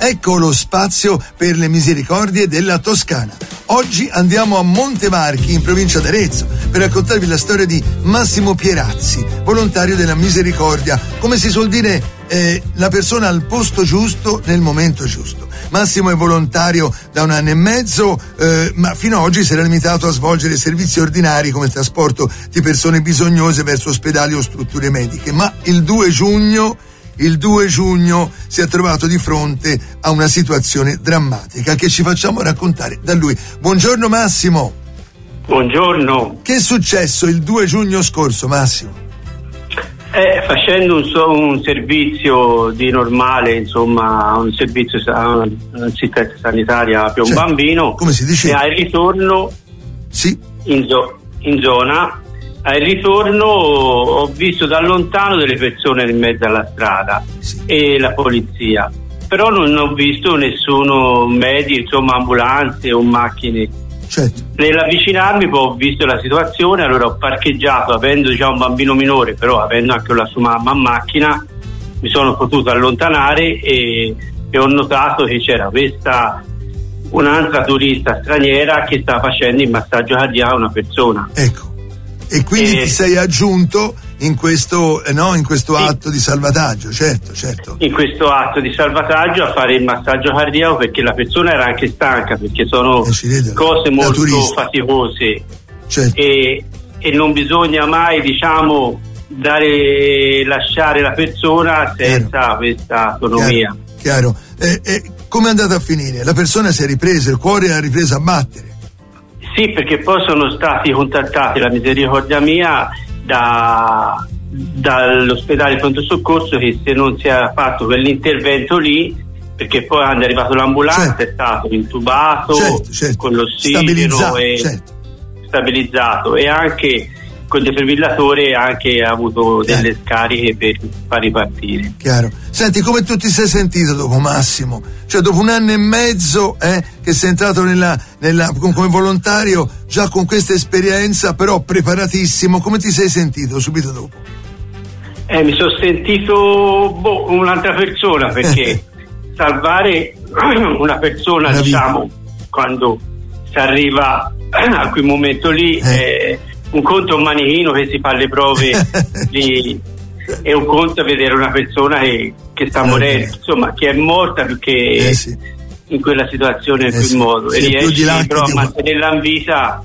ecco lo spazio per le misericordie della Toscana. Oggi andiamo a Montevarchi, in provincia d'Arezzo, per raccontarvi la storia di Massimo Pierazzi, volontario della misericordia. Come si suol dire, la persona al posto giusto nel momento giusto. Massimo è volontario da 1 anno e mezzo, ma fino ad oggi si era limitato a svolgere servizi ordinari come il trasporto di persone bisognose verso ospedali o strutture mediche. Ma il 2 giugno si è trovato di fronte a una situazione drammatica che ci facciamo raccontare da lui. Buongiorno Massimo. Buongiorno. Che è successo il 2 giugno scorso, Massimo? Facendo un servizio di normale, insomma, un servizio un'assistenza sanitaria per un bambino. Come si dice? E al ritorno in zona, al ritorno ho visto da lontano delle persone in mezzo alla strada e la polizia, però non ho visto nessuno mezzi, insomma, ambulanze o macchine. Certo. Nell'avvicinarmi poi ho visto la situazione, allora ho parcheggiato, avendo già un bambino minore, però avendo anche la sua mamma in macchina, mi sono potuto allontanare e ho notato che c'era un'altra turista straniera che stava facendo il massaggio cardiaco a una persona. Ecco. E quindi ti sei aggiunto in questo atto di salvataggio, certo. In questo atto di salvataggio a fare il massaggio cardiaco, perché la persona era anche stanca, perché sono cose molto faticose. Certo. E non bisogna mai, lasciare la persona senza questa autonomia. Chiaro. Come è andata a finire? La persona si è ripresa, il cuore ha ripreso a battere. Sì, perché poi sono stati contattati la misericordia mia dall'ospedale pronto soccorso, che se non si era fatto quell'intervento lì, perché poi quando è arrivato l'ambulanza è stato intubato con l'ossigeno stabilizzato e anche con il defibrillatore anche ha avuto delle scariche per far ripartire. Chiaro. Senti, come tu ti sei sentito dopo, Massimo? Cioè dopo 1 anno e mezzo che sei entrato come volontario, già con questa esperienza, però preparatissimo, come ti sei sentito subito dopo? Mi sono sentito un'altra persona, perché salvare una persona, quando si arriva a quel momento lì, un conto è un manichino che si fa le prove lì, e un conto è vedere una persona che sta morendo, insomma, che è morta perché in quella situazione in quel modo, e riesci però a mantenerla in vita.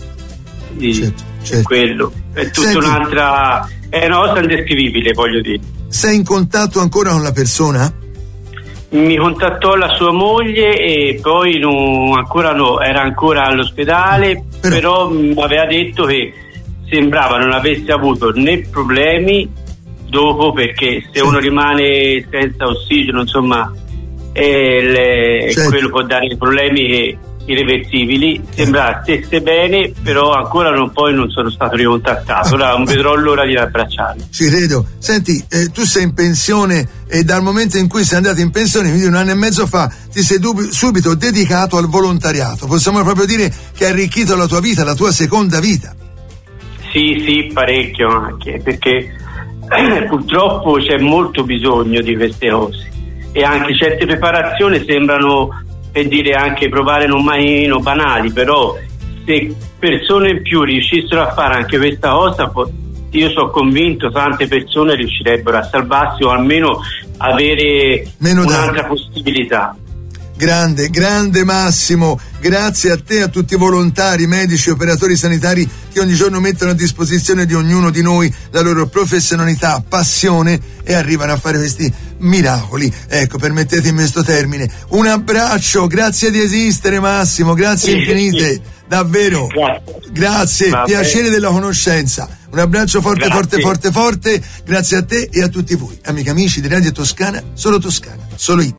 Certo. Quello è tutta un'altra, è una cosa indescrivibile, voglio dire. Sei in contatto ancora con la persona? Mi contattò la sua moglie e poi era ancora all'ospedale, però mi aveva detto che sembrava non avesse avuto né problemi dopo, perché se uno rimane senza ossigeno, insomma, quello può dare problemi irreversibili. Sembra stesse bene, però ancora non sono stato ricontattato. Ora non vedrò l'ora di abbracciarlo. Ci credo. Senti, tu sei in pensione e dal momento in cui sei andato in pensione, quindi 1 anno e mezzo fa, ti sei subito dedicato al volontariato. Possiamo proprio dire che ha arricchito la tua vita, la tua seconda vita. Sì, parecchio anche, perché purtroppo c'è molto bisogno di queste cose, e anche certe preparazioni sembrano, per dire, anche provare non mai banali, però se persone in più riuscissero a fare anche questa cosa, io sono convinto tante persone riuscirebbero a salvarsi o almeno avere un'altra possibilità. Grande Massimo, grazie a te e a tutti i volontari, medici e operatori sanitari che ogni giorno mettono a disposizione di ognuno di noi la loro professionalità, passione e arrivano a fare questi miracoli. Ecco, permettetemi questo termine. Un abbraccio, grazie di esistere Massimo, grazie infinite, davvero. Grazie, piacere della conoscenza. Un abbraccio forte, forte, grazie a te e a tutti voi, amiche e amici di Radio Toscana, solo Toscana, solo IT.